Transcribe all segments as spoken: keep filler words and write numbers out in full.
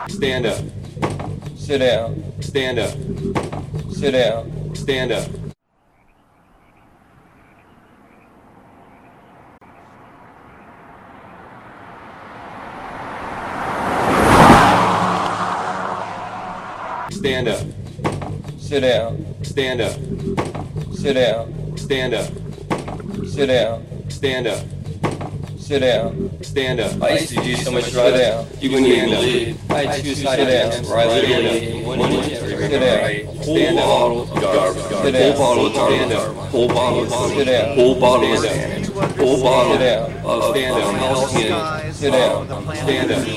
Stand up. Sit down. Stand up. Sit down. Stand up. Stand up. Sit down. Stand up. Sit down. Stand up. Sit down. Stand up. Sit down. Stand up. I used to do so much right down. You wouldn't even believe. I had two side down where I literally one inch every Sit down. whole Stand up. bottle of garbage, Sit whole down. bottle of Stand garbage, up. whole bottle of Sit down. whole bottle of Stand up. Xanax, whole bottle Sit down. of Stand up. Hellskin. Sit down. Stand up.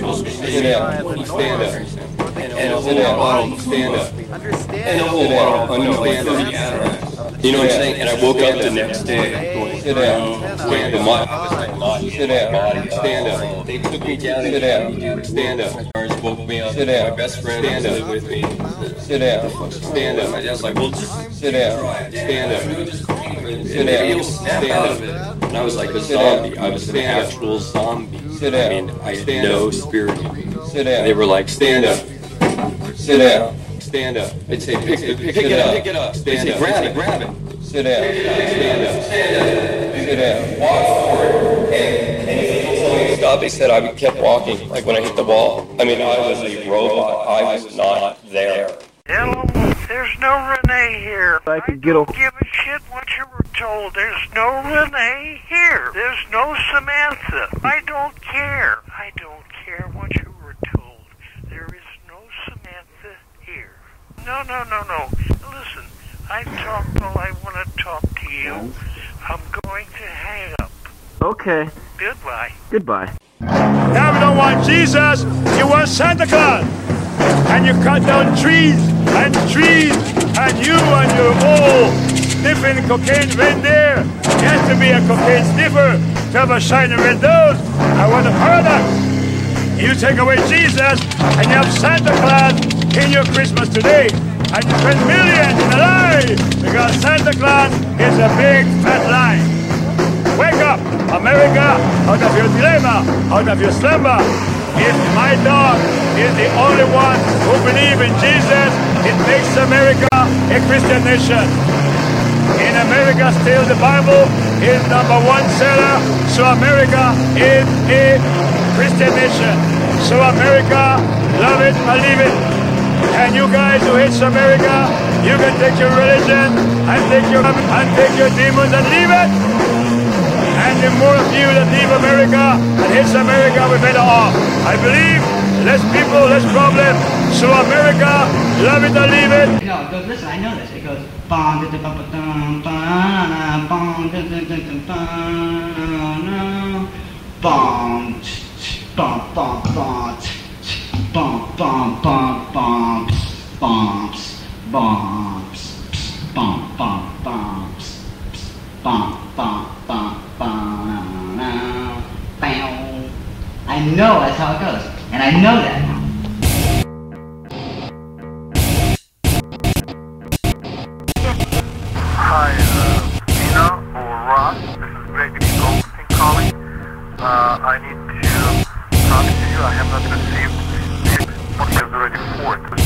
Sit down. Stand up. And a whole Sit down. bottle. Stand up. And a whole Sit down. bottle. I know, like Stand up. thirty Atarax. You know what I'm saying? And I woke up the next day going, Sit down. wait, the my, I was like, not Sit down. body. Stand up. They took me down Sit and down. Stand up. my parents woke me up. Sit down. My best friend Stand was up. with me. Sit down. Stand And I up. was like, well, just Sit down. Stand up. sit down. Able to snap Stand out up. of it. And I was like a Sit down. zombie. I was an Stand up. actual zombie. Sit I down. mean, I had Stand no up. spirit. Sit down. They were like, Stand up. Sit down. Stand up. I'd say, pick, pick, pick Sit it up, down. pick it up. They'd Stand say, up. grab it, grab it. Sit down. Stand up. Sit down. Walk forward. And, and if people told me to stop, they said I kept walking, like when I hit the wall. I mean, I was a robot. I was not there. Hello, there's no Renee here. I could get I a- don't give a shit what you were told. There's no Renee here. There's no Samantha. I don't care. I don't care what you were told. There is no Samantha here. No, no, no, no. Listen, I talked all I want to talk to you. I'm going to hang up. Okay, Goodbye. goodbye. Now we don't want Jesus, you want Santa Claus. And you cut down trees and trees, and you and your old sniffing cocaine red there. You have to be a cocaine sniffer to have a shiny red nose. I want a paradox. You take away Jesus, and you have Santa Claus in your Christmas today. And you spend millions in a lie, because Santa Claus is a big fat lie. Wake up, America, out of your dilemma, out of your slumber. If my dog is the only one who believes in Jesus, it makes America a Christian nation. In America, still the Bible is number one seller, so America is a Christian nation. So America, love it or leave it. And you guys who hate America, you can take your religion and take your and take your demons and leave it. And the more of you that leave America and hates America, we're better off. I believe less people, less problem. So America, love it or leave it. No, it goes, listen, I know this. It goes, bong, da, da, ba, ba, dum, ba, bong, da, da, da, da, ba, bong, ch, ch, bong, bong, bong, ch, ch, bong, bong, bong, bong, ps, bong, ps, bong, ps, ps, bong, bong, bong, ps, ps, bong, bong, bong, bong, now, bow. I know that's how it goes, and I know that now. Hi, uh, Nina or Ross. This is Gregory Goldstein calling. Uh, I need to talk to you. I have not received the one is already fourth.